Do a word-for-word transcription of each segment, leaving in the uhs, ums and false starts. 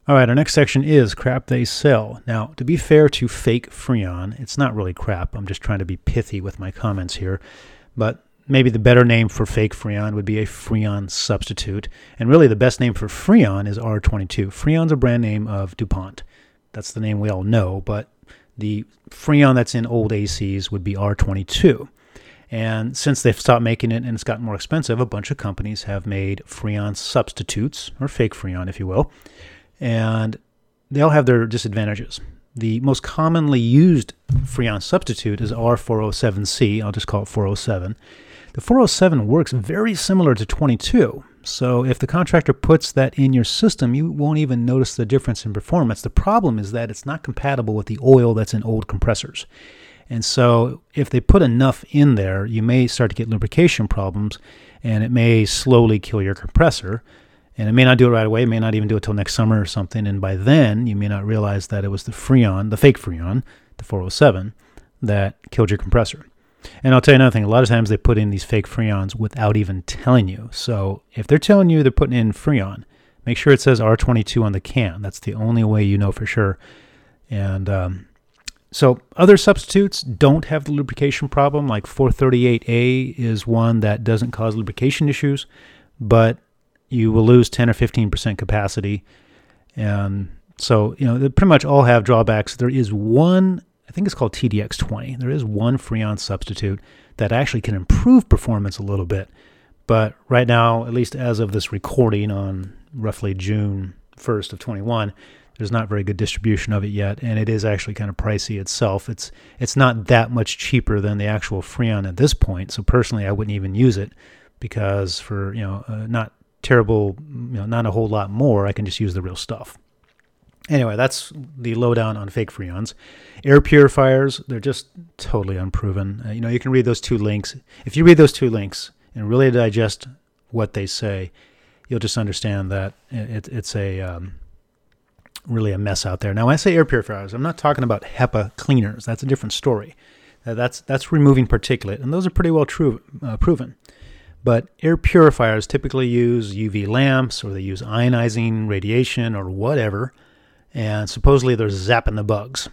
All right, our next section is crap they sell. Now, to be fair to fake Freon, it's not really crap. I'm just trying to be pithy with my comments here. But maybe the better name for fake Freon would be a Freon substitute. And really the best name for Freon is R twenty-two. Freon's a brand name of DuPont. That's the name we all know, but the Freon that's in old A Cs would be R twenty-two. And since they've stopped making it and it's gotten more expensive, a bunch of companies have made Freon substitutes, or fake Freon, if you will. And they all have their disadvantages. The most commonly used Freon substitute is R four oh seven C. I'll just call it four oh seven. The four oh seven works very similar to twenty-two. So if the contractor puts that in your system, you won't even notice the difference in performance. The problem is that it's not compatible with the oil that's in old compressors. And so if they put enough in there, you may start to get lubrication problems, and it may slowly kill your compressor. And it may not do it right away. It may not even do it till next summer or something. And by then, you may not realize that it was the Freon, the fake Freon, the four oh seven, that killed your compressor. And I'll tell you another thing. A lot of times they put in these fake Freons without even telling you. So if they're telling you they're putting in Freon, make sure it says R twenty-two on the can. That's the only way you know for sure. And um, so other substitutes don't have the lubrication problem. Like four thirty-eight A is one that doesn't cause lubrication issues, but you will lose ten or fifteen percent capacity. And so, you know, they pretty much all have drawbacks. There is one, I think it's called T D X twenty. There is one Freon substitute that actually can improve performance a little bit. But right now, at least as of this recording on roughly June first of twenty-one, there's not very good distribution of it yet, and it is actually kind of pricey itself. It's it's not that much cheaper than the actual Freon at this point. So personally, I wouldn't even use it because for, you know, uh, not terrible, you know, not a whole lot more, I can just use the real stuff. Anyway, that's the lowdown on fake Freons. Air purifiers, they're just totally unproven. Uh, you know, you can read those two links. If you read those two links and really digest what they say, you'll just understand that it, it's a um, really a mess out there. Now, when I say air purifiers, I'm not talking about HEPA cleaners. That's a different story. Uh, that's that's removing particulate, and those are pretty well true, uh, proven. But air purifiers typically use U V lamps, or they use ionizing radiation or whatever, and supposedly they're zapping the bugs.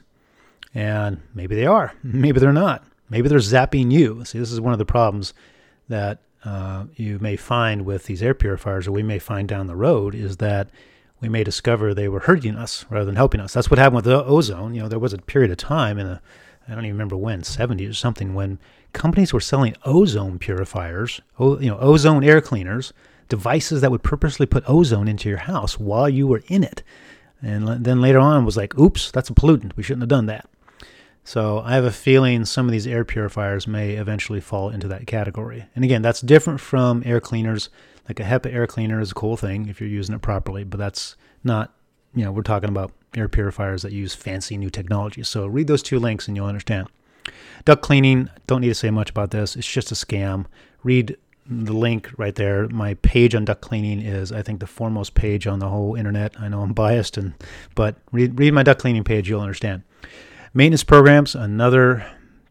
And maybe they are. Maybe they're not. Maybe they're zapping you. See, this is one of the problems that uh, you may find with these air purifiers, or we may find down the road, is that we may discover they were hurting us rather than helping us. That's what happened with the ozone. You know, there was a period of time in the, I don't even remember when, seventies or something, when companies were selling ozone purifiers, you know, ozone air cleaners, devices that would purposely put ozone into your house while you were in it. And then later on was like, oops, that's a pollutant. We shouldn't have done that. So I have a feeling some of these air purifiers may eventually fall into that category. And again, that's different from air cleaners. Like a HEPA air cleaner is a cool thing if you're using it properly, but that's not, you know, we're talking about air purifiers that use fancy new technology. So read those two links and you'll understand. Duct cleaning, don't need to say much about this. It's just a scam. Read the link right there. My page on duct cleaning is, I think, the foremost page on the whole internet. I know I'm biased, and but read, read my duct cleaning page, you'll understand. Maintenance programs, another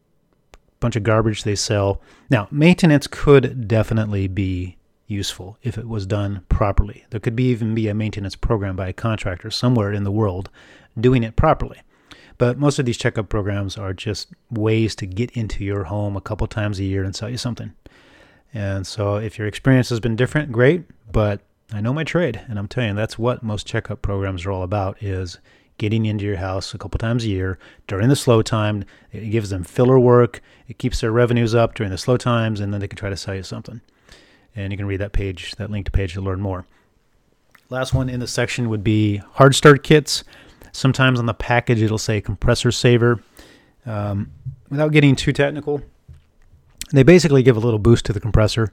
bunch of garbage they sell. Now, maintenance could definitely be useful if it was done properly. There could be even be a maintenance program by a contractor somewhere in the world doing it properly. But most of these checkup programs are just ways to get into your home a couple times a year and sell you something. And so if your experience has been different, great, but I know my trade, and I'm telling you, that's what most checkup programs are all about, is getting into your house a couple times a year during the slow time. It gives them filler work. It keeps their revenues up during the slow times, and then they can try to sell you something. And you can read that page, that linked page, to learn more. Last one in the section would be hard start kits. Sometimes on the package it'll say compressor saver. Um, without getting too technical, they basically give a little boost to the compressor.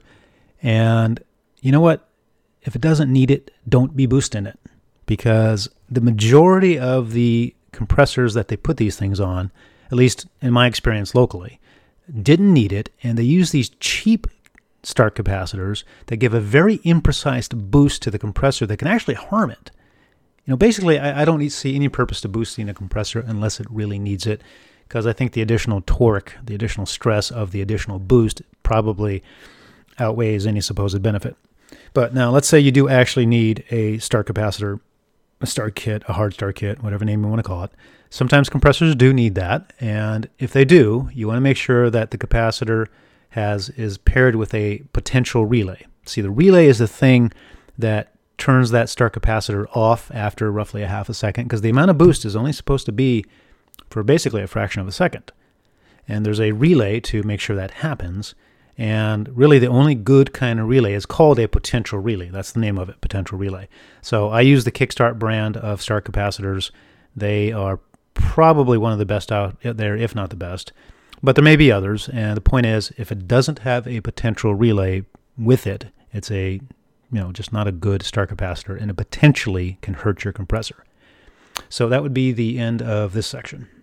And you know what? If it doesn't need it, don't be boosting it. Because the majority of the compressors that they put these things on, at least in my experience locally, didn't need it. And they use these cheap start capacitors that give a very imprecise boost to the compressor that can actually harm it. You know, basically, I, I don't see any purpose to boosting a compressor unless it really needs it, because I think the additional torque, the additional stress of the additional boost probably outweighs any supposed benefit. But now, let's say you do actually need a start capacitor a start kit, a hard start kit, whatever name you want to call it. Sometimes compressors do need that, and if they do, you want to make sure that the capacitor has is paired with a potential relay. See, the relay is the thing that turns that start capacitor off after roughly a half a second, because the amount of boost is only supposed to be for basically a fraction of a second. And there's a relay to make sure that happens. And really the only good kind of relay is called a potential relay. That's the name of it, potential relay. So I use the Kickstart brand of start capacitors. They are probably one of the best out there, if not the best. But there may be others. And the point is, if it doesn't have a potential relay with it, it's a, you know, just not a good start capacitor, and it potentially can hurt your compressor. So that would be the end of this section.